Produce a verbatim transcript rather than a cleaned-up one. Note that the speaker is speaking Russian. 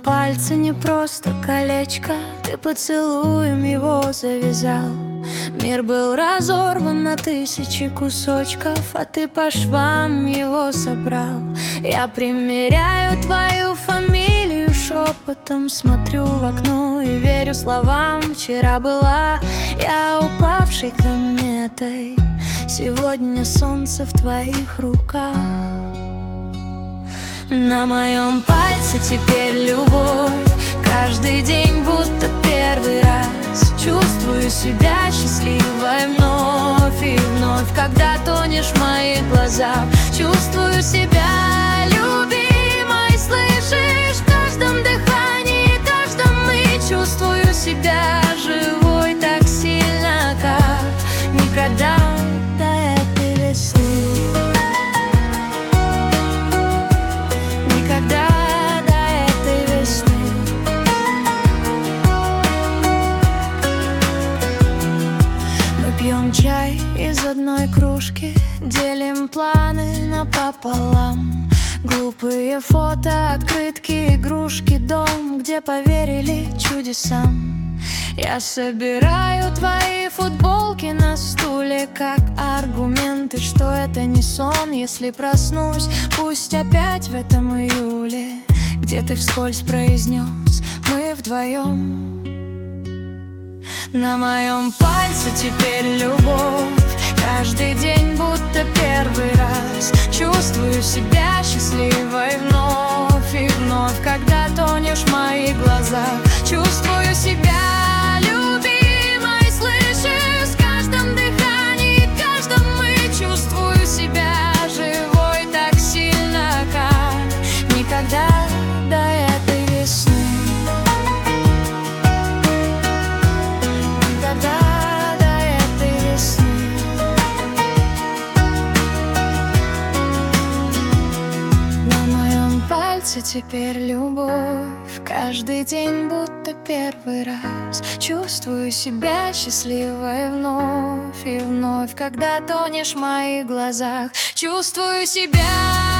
пальце не просто колечко, ты поцелуем его завязал. Мир был разорван на тысячи кусочков, а ты по швам его собрал. Я примеряю твою фамилию шепотом, смотрю в окно и верю словам. Вчера была я упавшей кометой, сегодня солнце в твоих руках. На моем пальце теперь любовь, каждый день будто первый раз. Чувствую себя счастливой вновь и вновь, когда тонешь в моих глазах. Чувствую себя любимой, слышишь, в каждом дыхании, каждом мы. Чувствую себя живой так сильно, как никогда до этой весны. Никогда до этой весны. Мы пьем чай из одной кружки, делим планы напополам. Глупые фото, открытки, игрушки, дом, где поверили чудесам. Я собираю твои футболки на стуле, как аргументы, что это не сон. Если проснусь, пусть опять в этом июле, где ты вскользь произнес: мы вдвоем. На моем пальце теперь любовь, каждый день будто первый раз. Чувствую себя счастливой вновь и вновь, когда тонешь в моих глазах. Чувствую себя любимой, слышишь, в каждом дыхании, каждом мы. Чувствую себя живой так сильно, как никогда до этой весны. Никогда до этой весны. На моем пальце теперь любовь, каждый день будто первый раз. Чувствую себя счастливой вновь и вновь, когда тонешь в моих глазах. Чувствую себя